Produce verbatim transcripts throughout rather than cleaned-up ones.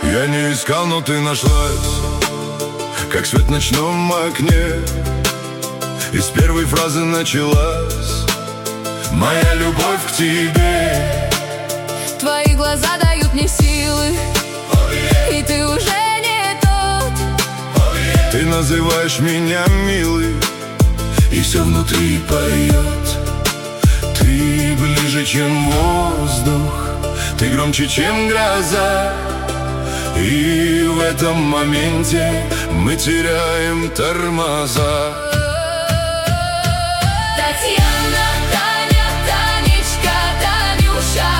Я не искал, но ты нашлась, как свет в ночном окне. И с первой фразы началась моя любовь к тебе. Твои глаза дают мне силы, oh, yeah. И ты уже не тот, oh, yeah. Ты называешь меня милый, и все внутри поет. Ты ближе, чем воздух, ты громче, чем гроза. И в этом моменте мы теряем тормоза. Татьяна, Таня, Танечка, Танюша,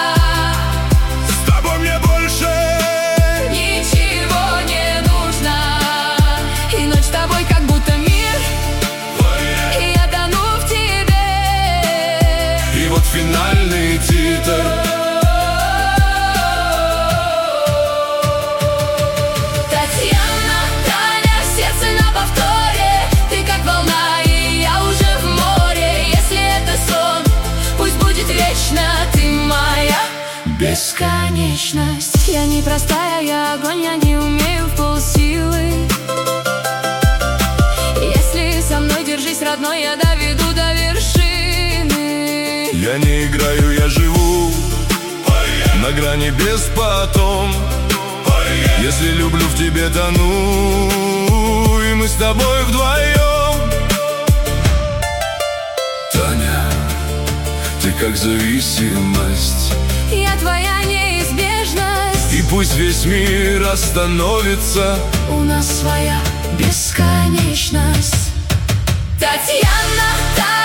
с тобой мне больше ничего не нужно. И ночь с тобой как будто мир, oh, yeah. И я тону в тебе. И вот финальный титр. Бесконечность. Я не простая, я огонь, я не умею в полсилы. Если со мной держись, родной, я доведу до вершины. Я не играю, я живу, oh, yeah. На грани без потом, oh, yeah. Если люблю, в тебе тону, и мы с тобой вдвоем. Таня, ты как зависимость, я твоя неизбежность. И пусть весь мир остановится, у нас своя бесконечность. Татьяна, Татьяна.